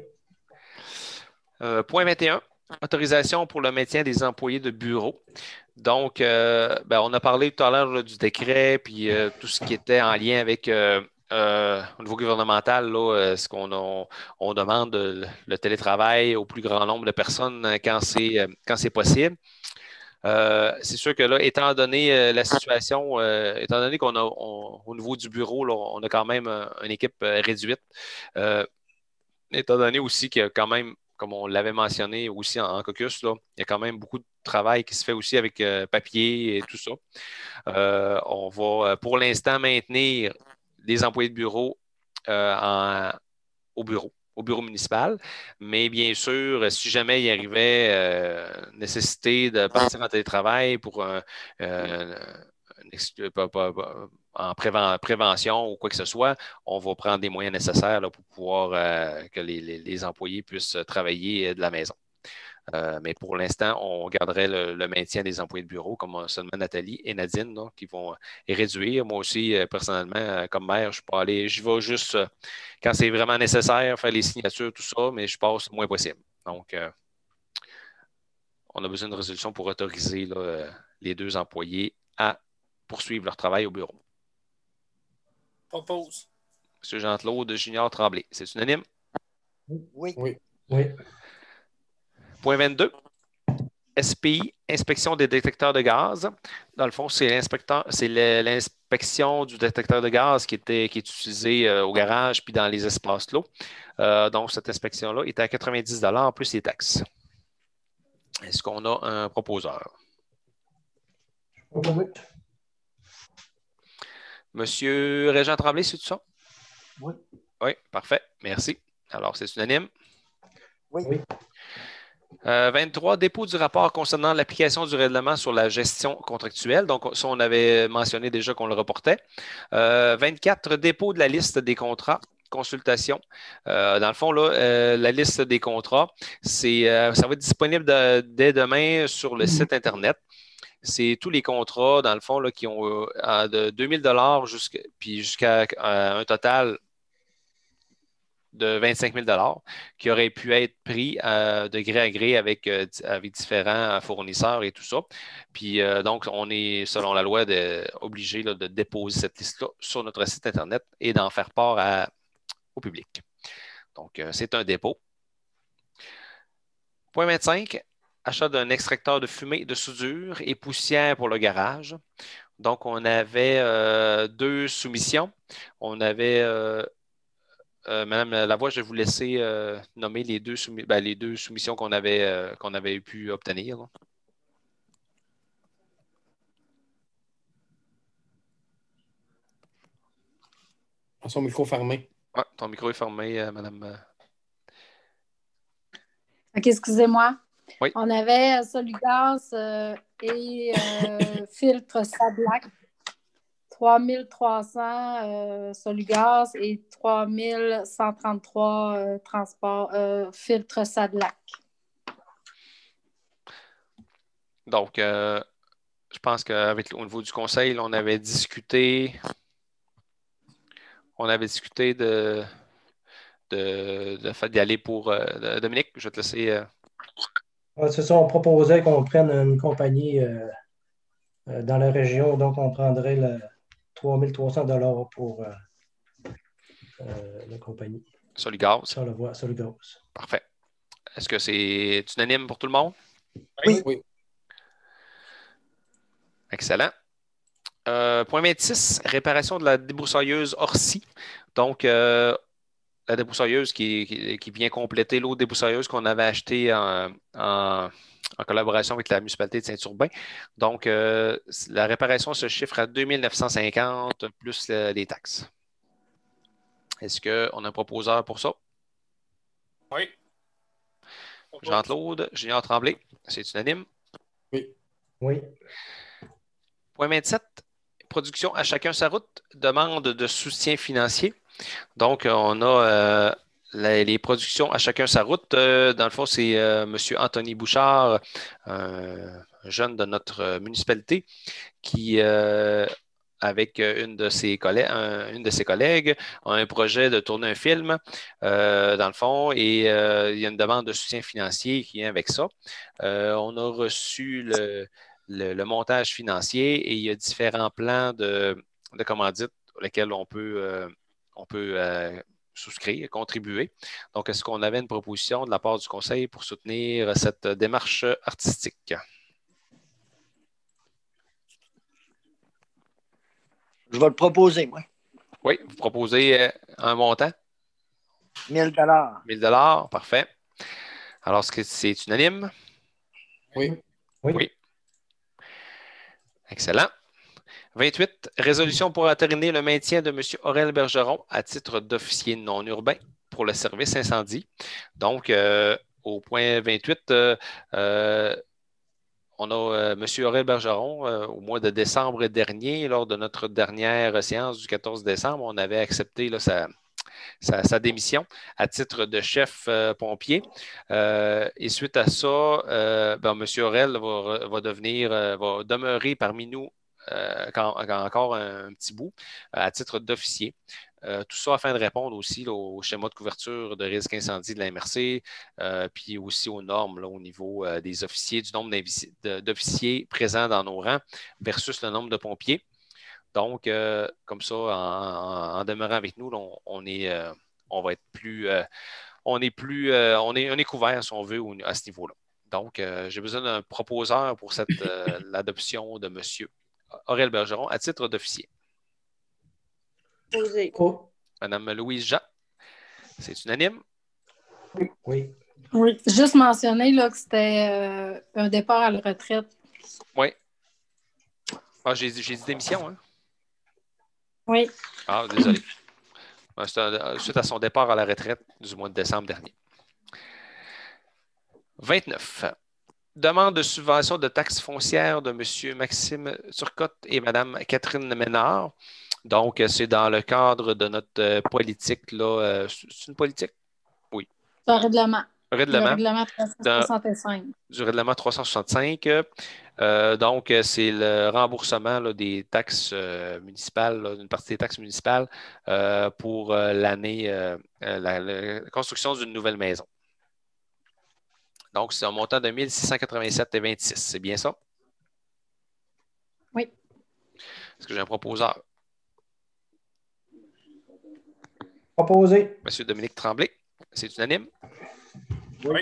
Euh, point vingt et un, autorisation pour le maintien des employés de bureau. Donc, euh, ben, on a parlé tout à l'heure là, du décret, puis euh, tout ce qui était en lien avec, euh, euh, au niveau gouvernemental, là, euh, ce qu'on on, on demande le, le télétravail au plus grand nombre de personnes euh, quand c'est euh, quand c'est possible. Euh, c'est sûr que là, étant donné euh, la situation, euh, étant donné qu'on a on, au niveau du bureau, là, on a quand même euh, une équipe euh, réduite, euh, étant donné aussi qu'il y a quand même, comme on l'avait mentionné aussi en, en caucus, là, il y a quand même beaucoup de travail qui se fait aussi avec euh, papier et tout ça. Euh, on va euh, pour l'instant maintenir des employés de bureau euh, en, au bureau au bureau municipal. Mais bien sûr, si jamais il arrivait euh, nécessité de partir en télétravail pour un, euh, un, pas, pas, pas, en préven- prévention ou quoi que ce soit, on va prendre des moyens nécessaires là, pour pouvoir euh, que les, les, les employés puissent travailler de la maison. Euh, mais pour l'instant, on garderait le, le maintien des employés de bureau, comme seulement Nathalie et Nadine, là, qui vont réduire. Moi aussi, euh, personnellement, euh, comme maire, je ne suis pas allé, je vais juste, euh, quand c'est vraiment nécessaire, faire les signatures, tout ça, mais je passe le moins possible. Donc, euh, on a besoin d'une résolution pour autoriser là, euh, les deux employés à poursuivre leur travail au bureau. Propose. M. Jean-Claude Junior Tremblay, c'est unanime? Oui. Oui. Oui. Point vingt-deux. S P I, inspection des détecteurs de gaz. Dans le fond, c'est l'inspecteur, c'est l'inspection du détecteur de gaz qui, était, qui est utilisé euh, au garage puis dans les espaces clos. Euh, donc, cette inspection-là est à quatre-vingt-dix dollars plus les taxes. Est-ce qu'on a un proposeur? Oui. Monsieur Régent Tremblay, c'est tout ça? Oui. Oui, parfait. Merci. Alors, c'est unanime? Oui. Oui. Euh, vingt-trois, dépôt du rapport concernant l'application du règlement sur la gestion contractuelle. Donc, ça, on avait mentionné déjà qu'on le reportait. Euh, vingt-quatre, dépôt de la liste des contrats. Consultation. Euh, dans le fond, là, euh, la liste des contrats, c'est, euh, ça va être disponible de, dès demain sur le site Internet. C'est tous les contrats, dans le fond, là, qui ont euh, de deux mille dollars jusqu'à, puis jusqu'à euh, un total de vingt-cinq mille dollars qui auraient pu être pris euh, de gré à gré avec, euh, avec différents fournisseurs et tout ça. Puis euh, donc, on est, selon la loi, de, obligé là, de déposer cette liste-là sur notre site Internet et d'en faire part à, au public. Donc, euh, c'est un dépôt. Point vingt-cinq, achat d'un extracteur de fumée de soudure et poussière pour le garage. Donc, on avait euh, deux soumissions. On avait euh, Euh, Madame Lavoie, je vais vous laisser euh, nommer les deux, soumis ben, les deux soumissions qu'on avait, euh, qu'on avait pu obtenir. Là. Son micro fermé. Ouais, ton micro est fermé, euh, Madame. OK, excusez-moi. Oui. On avait Solugas euh, et euh, filtre Sadlac. trois mille trois cents euh, Solugas et trois mille cent trente-trois euh, transport, euh, filtre Sadlac. Donc, euh, je pense qu'avec au niveau du conseil, là, on avait discuté. On avait discuté de, de, de fait d'y aller pour euh, Dominique. Je vais te laisser. Euh... Ouais, c'est ça, on proposait qu'on prenne une compagnie euh, euh, dans la région, donc on prendrait le trois mille trois cents dollars pour euh, euh, la compagnie. Solugaz. Sur la voie, Solugas. Parfait. Est-ce que c'est unanime pour tout le monde? Oui. Oui. Excellent. Euh, point vingt-six, réparation de la débroussailleuse Orsi. Donc, euh, la débroussailleuse qui, qui, qui vient compléter l'autre débroussailleuse qu'on avait achetée en, en, en collaboration avec la municipalité de Saint-Urbain. Donc, euh, la réparation se chiffre à deux mille neuf cent cinquante plus le, les taxes. Est-ce qu'on a un proposeur pour ça? Oui. Jean-Claude, Junior Tremblay, c'est unanime? Oui. Oui. Point vingt-sept, production à chacun sa route, demande de soutien financier. Donc, on a euh, les, les productions à chacun sa route. Euh, dans le fond, c'est euh, M. Anthony Bouchard, euh, un jeune de notre municipalité, qui, euh, avec une de ses collègues, un, une de ses collègues, a un projet de tourner un film, euh, dans le fond, et euh, il y a une demande de soutien financier qui vient avec ça. Euh, on a reçu le, le, le montage financier et il y a différents plans de, de commandite lesquels on peut, euh, on peut euh, souscrire, contribuer. Donc, est-ce qu'on avait une proposition de la part du conseil pour soutenir cette démarche artistique? Je vais le proposer, moi. Oui, vous proposez euh, un montant? mille dollars. mille dollars, parfait. Alors, est-ce que c'est unanime? Oui. Oui. Oui. Excellent. vingt-huit, résolution pour entériner le maintien de M. Aurel Bergeron à titre d'officier non urbain pour le service incendie. Donc, euh, au point vingt-huit, euh, euh, on a euh, M. Aurel Bergeron, euh, au mois de décembre dernier, lors de notre dernière séance du quatorze décembre, on avait accepté là, sa, sa, sa démission à titre de chef euh, pompier. Euh, et suite à ça, euh, ben, M. Aurel va, va devenir, euh, va demeurer parmi nous euh, quand, quand encore un, un petit bout à titre d'officier. Euh, tout ça afin de répondre aussi là, au schéma de couverture de risque incendie de la M R C, euh, puis aussi aux normes là, au niveau euh, des officiers, du nombre d'officiers présents dans nos rangs versus le nombre de pompiers. Donc, euh, comme ça, en, en, en, demeurant avec nous, là, on, on, est, euh, on va être plus, euh, on est plus, euh, on est, on est couvert, si on veut, à ce niveau-là. Donc, euh, j'ai besoin d'un proposeur pour cette, euh, l'adoption de M. Aurel Bergeron à titre d'officier. Posé. Oh. Madame Louise Jean, c'est unanime? Oui. Oui, juste mentionner là, que c'était euh, un départ à la retraite. Oui. Ah, j'ai, j'ai dit démission, hein? Oui. Ah, désolé. C'est suite à son départ à la retraite du mois de décembre dernier. vingt-neuf. Demande de subvention de taxes foncières de M. Maxime Turcotte et Mme Catherine Ménard. Donc, c'est dans le cadre de notre politique. Là, c'est une politique? Oui. C'est un règlement. Règlement. Le règlement trois cent soixante-cinq. Du règlement trois cent soixante-cinq. Euh, donc, c'est le remboursement là, des taxes euh, municipales, d'une partie des taxes municipales euh, pour euh, l'année, euh, la, la construction d'une nouvelle maison. Donc, c'est un montant de mille six cent quatre-vingt-sept virgule vingt-six. C'est bien ça? Oui. Est-ce que j'ai un proposeur? Proposé. Monsieur Dominique Tremblay, c'est unanime? Oui.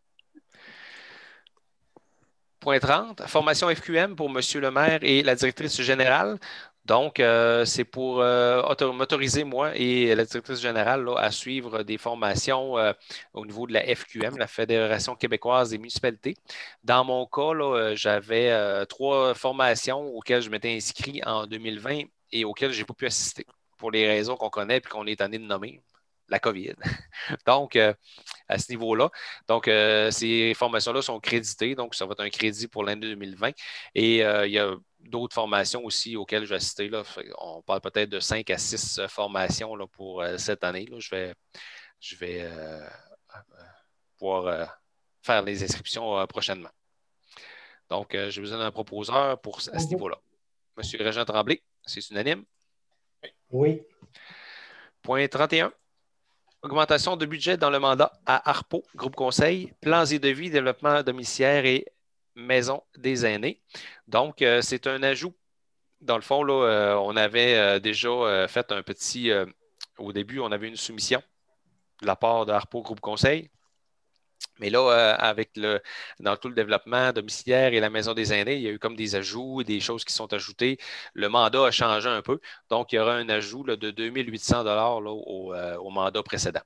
Point trente, formation F Q M pour M. le maire et la directrice générale. Donc, euh, c'est pour euh, m'autoriser, moi et la directrice générale, là, à suivre des formations euh, au niveau de la F Q M, la Fédération québécoise des municipalités. Dans mon cas, là, j'avais euh, trois formations auxquelles je m'étais inscrit en deux mille vingt et auxquelles je n'ai pas pu assister pour les raisons qu'on connaît et qu'on est tanné de nommer. la COVID. Donc, euh, à ce niveau-là. Donc, euh, ces formations-là sont créditées. Donc, ça va être un crédit pour l'année deux mille vingt. Et euh, il y a d'autres formations aussi auxquelles je vais assister. Là. On parle peut-être de cinq à six formations là, pour euh, cette année. Là. Je vais, je vais euh, pouvoir euh, faire les inscriptions euh, prochainement. Donc, euh, j'ai besoin d'un proposeur pour, à ce niveau-là. Monsieur Régent Tremblay, c'est unanime? Oui. Point trente et un. Augmentation de budget dans le mandat à Harpo, Groupe Conseil, plans et devis, développement domiciliaire et maison des aînés. Donc, euh, c'est un ajout. Dans le fond, là, euh, on avait euh, déjà euh, fait un petit... Euh, au début, on avait une soumission de la part de Harpo, Groupe Conseil. Mais là, euh, avec le, dans tout le développement domiciliaire et la maison des aînés, il y a eu comme des ajouts, des choses qui sont ajoutées. Le mandat a changé un peu. Donc, il y aura un ajout là, de deux mille huit cents dollars là, au, euh, au mandat précédent.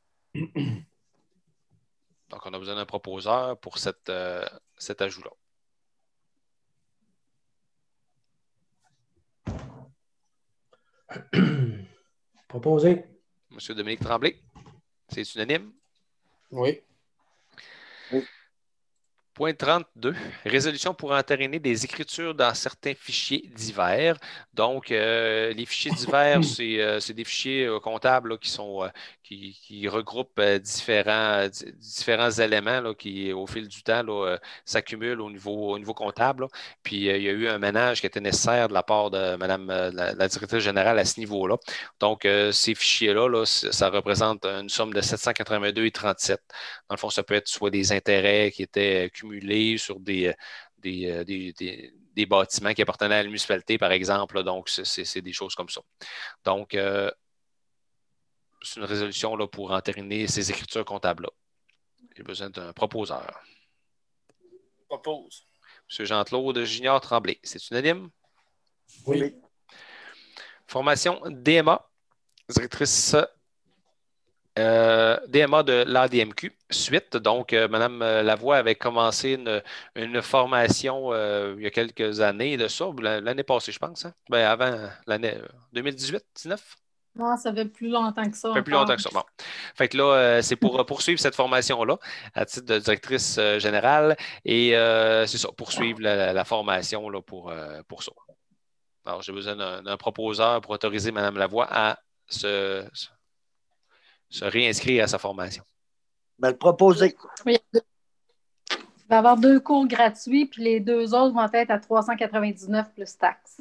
Donc, on a besoin d'un proposeur pour cette, euh, cet ajout-là. Proposé. Monsieur Dominique Tremblay, c'est unanime? Oui. Point trente-deux, résolution pour entériner des écritures dans certains fichiers divers. Donc, euh, les fichiers divers, c'est euh, des fichiers euh, comptables là, qui, sont, euh, qui, qui regroupent euh, différents, différents éléments là, qui, au fil du temps, euh, s'accumulent au niveau, au niveau comptable. Là. Puis, euh, il y a eu un ménage qui était nécessaire de la part de Mme euh, la, la directrice générale à ce niveau-là. Donc, euh, ces fichiers-là, là, ça représente une somme de sept cent quatre-vingt-deux virgule trente-sept. Dans le fond, ça peut être soit des intérêts qui étaient cumulés sur des, des, des, des, des bâtiments qui appartenaient à la municipalité, par exemple. Là. Donc, c'est des choses comme ça. Donc, euh, c'est une résolution là, pour entériner ces écritures comptables-là. J'ai besoin d'un proposeur. Propose. M. Jean-Claude Junior Tremblay, c'est unanime? Oui. Formation D M A, directrice Euh, D M A de l'A D M Q. Suite, donc, euh, Mme Lavoie avait commencé une, une formation euh, il y a quelques années de ça, l'année passée, je pense. Hein? Ben, avant l'année deux mille dix-huit, dix-neuf? Non, ça fait plus longtemps que ça. Ça fait plus longtemps que ça. Bon. Fait que là, euh, c'est pour poursuivre cette formation-là à titre de directrice euh, générale et euh, c'est ça, poursuivre la, la formation là, pour, euh, pour ça. Alors, j'ai besoin d'un proposeur pour autoriser Mme Lavoie à se. se se réinscrire à sa formation. Ben, le proposer. Oui. Il va y avoir deux cours gratuits, puis les deux autres vont être à trois cent quatre-vingt-dix-neuf plus taxes.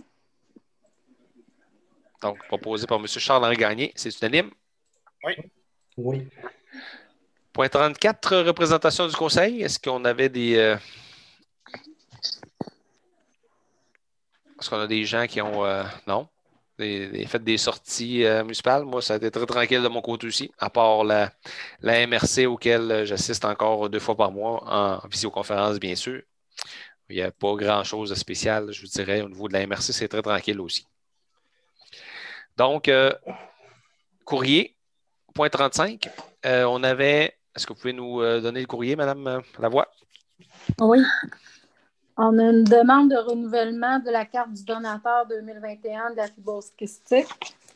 Donc, proposé par M. Charles-Henri Gagné. C'est unanime? Oui. Oui. Point trente-quatre, représentation du conseil. Est-ce qu'on avait des... Euh... Est-ce qu'on a des gens qui ont... Euh... Non? Des, des, fait des sorties euh, municipales. Moi, ça a été très tranquille de mon côté aussi, à part la, la M R C auquel j'assiste encore deux fois par mois en visioconférence, bien sûr. Il n'y a pas grand-chose de spécial, je vous dirais, au niveau de la M R C, c'est très tranquille aussi. Donc, euh, courrier, point trente-cinq. Euh, on avait... Est-ce que vous pouvez nous euh, donner le courrier, Mme Lavoie? Oui. On a une demande de renouvellement de la carte du donateur deux mille vingt et un de la fibrose kystique.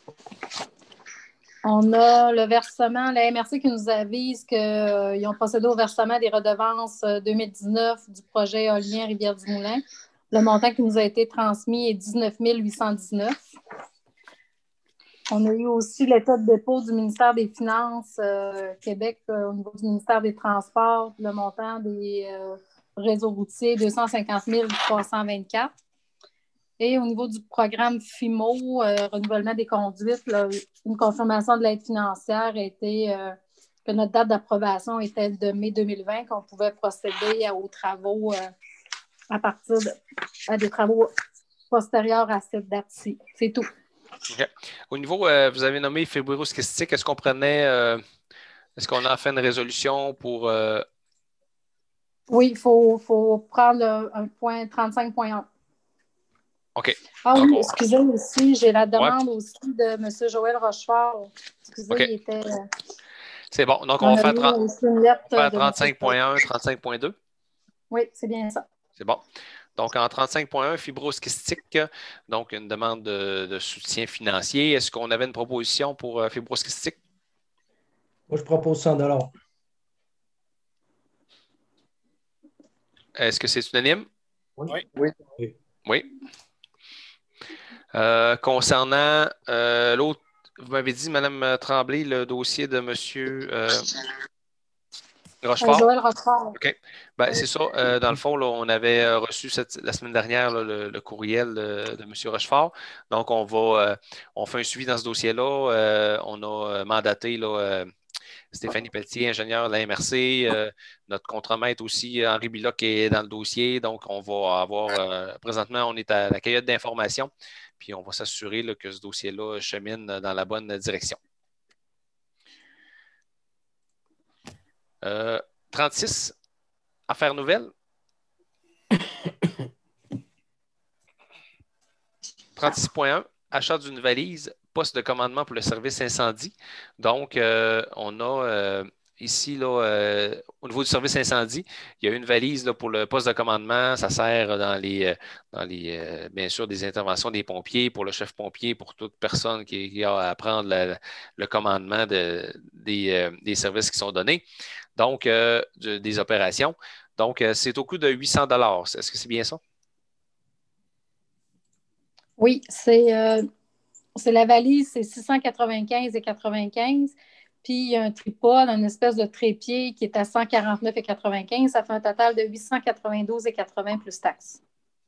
On a le versement, la M R C qui nous avise qu'ils euh, ont procédé au versement des redevances deux mille dix-neuf du projet éolien Rivière-du-Moulin. Le montant qui nous a été transmis est dix-neuf mille huit cent dix-neuf. On a eu aussi l'état de dépôt du ministère des Finances euh, Québec euh, au niveau du ministère des Transports, le montant des euh, réseaux routiers, deux cent cinquante mille trois cent vingt-quatre. Et au niveau du programme F I M O, euh, renouvellement des conduites, là, une confirmation de l'aide financière a été euh, que notre date d'approbation était de mai deux mille vingt, qu'on pouvait procéder à, aux travaux euh, à partir de, à des travaux postérieurs à cette date-ci. C'est tout. Okay. Au niveau, euh, vous avez nommé fibrose kystique, est-ce qu'on prenait, euh, est-ce qu'on a fait une résolution pour... Euh... Oui, il faut, faut prendre un point trente-cinq point un. OK. Ah oui, on... excusez aussi, j'ai la demande ouais. aussi de M. Joël Rochefort. Excusez, okay. Il était... Euh... C'est bon, donc on, on va faire, trente... faire trente-cinq point un, trente-cinq point deux. Oui, c'est bien ça. C'est bon. Donc, en trente-cinq point un, fibrose kystique, donc une demande de, de soutien financier. Est-ce qu'on avait une proposition pour euh, fibrose kystique? Moi, je propose cent dollars. Est-ce que c'est unanime? Oui. Oui. Oui. Euh, concernant euh, l'autre, vous m'avez dit, Mme Tremblay, le dossier de M. Euh, Rochefort. Euh, Joël Rochefort. OK. Ben, c'est ça. Euh, dans le fond, là, on avait euh, reçu cette, la semaine dernière là, le, le courriel de, de M. Rochefort. Donc, on va euh, on fait un suivi dans ce dossier-là. Euh, on a euh, mandaté là, euh, Stéphanie Pelletier, ingénieure de la M R C. Euh, notre contremaître aussi, Henri Biloc, est dans le dossier. Donc, on va avoir euh, présentement, on est à la cueillette d'informations. Puis, on va s'assurer là, que ce dossier-là chemine dans la bonne direction. Euh, trente-six, affaires nouvelles. trente-six point un, achat d'une valise, poste de commandement pour le service incendie. Donc, euh, on a euh, ici, là, euh, au niveau du service incendie, il y a une valise là, pour le poste de commandement. Ça sert dans les, dans les euh, bien sûr, des interventions des pompiers, pour le chef pompier, pour toute personne qui, qui a à prendre le, le commandement de, des, euh, des services qui sont donnés. Donc, euh, de, des opérations. Donc, euh, c'est au coût de huit cents dollars. Est-ce que c'est bien ça? Oui, c'est euh, c'est la valise, c'est six cent quatre-vingt-quinze et quatre-vingt-quinze. Puis il y a un tripod, une espèce de trépied qui est à cent quarante-neuf et quatre-vingt-quinze. Ça fait un total de huit cent quatre-vingt-douze et quatre-vingts plus taxes.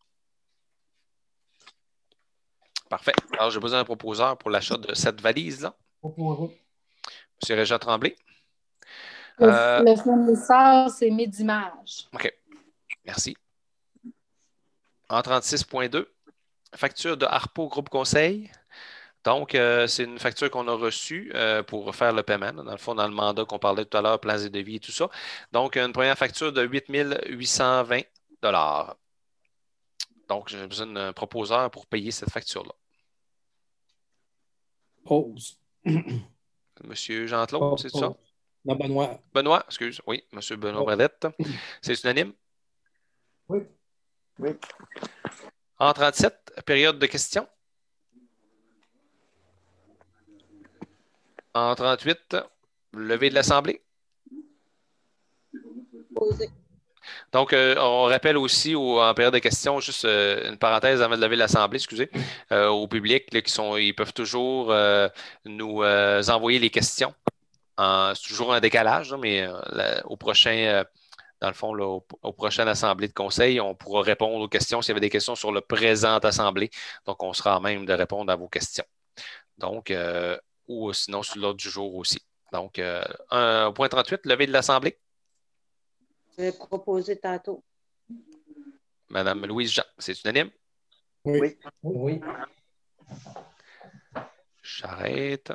Parfait. Alors, j'ai besoin d'un proposeur pour l'achat de cette valise-là. Proposé. M. Régent Tremblay. Le, Euh, le fournisseur, c'est Médimage. OK. Merci. En trente-six point deux, facture de Harpo Groupe Conseil. Donc, euh, c'est une facture qu'on a reçue euh, pour faire le paiement. Dans le fond, dans le mandat qu'on parlait tout à l'heure, plans et devis et tout ça. Donc, une première facture de huit mille huit cent vingt dollars. Donc, j'ai besoin d'un proposeur pour payer cette facture-là. Pause. Monsieur Jean-Claude, Oh, c'est oh. ça? Non, Benoît. Benoît, excuse. Oui, Monsieur Benoît Oh. Valette. C'est unanime? Oui. Oui. En trente-sept, période de questions. En trente-huit, levée de l'Assemblée. Posé. Donc, euh, on rappelle aussi au- en période de questions, juste euh, une parenthèse avant de lever l'Assemblée, excusez, euh, au public, là, qui sont, ils peuvent toujours euh, nous euh, envoyer les questions. En- C'est toujours un décalage, là, mais euh, la- au prochain, euh, dans le fond, là, au, au prochaine Assemblée de conseil, on pourra répondre aux questions s'il y avait des questions sur le présent Assemblée. Donc, on sera à même de répondre à vos questions. Donc, euh, ou sinon sur l'ordre du jour aussi. Donc, euh, un, point trente-huit, levée de l'Assemblée. J'ai proposé tantôt. Madame Louise Jean, c'est unanime? Oui. Oui. Oui. J'arrête.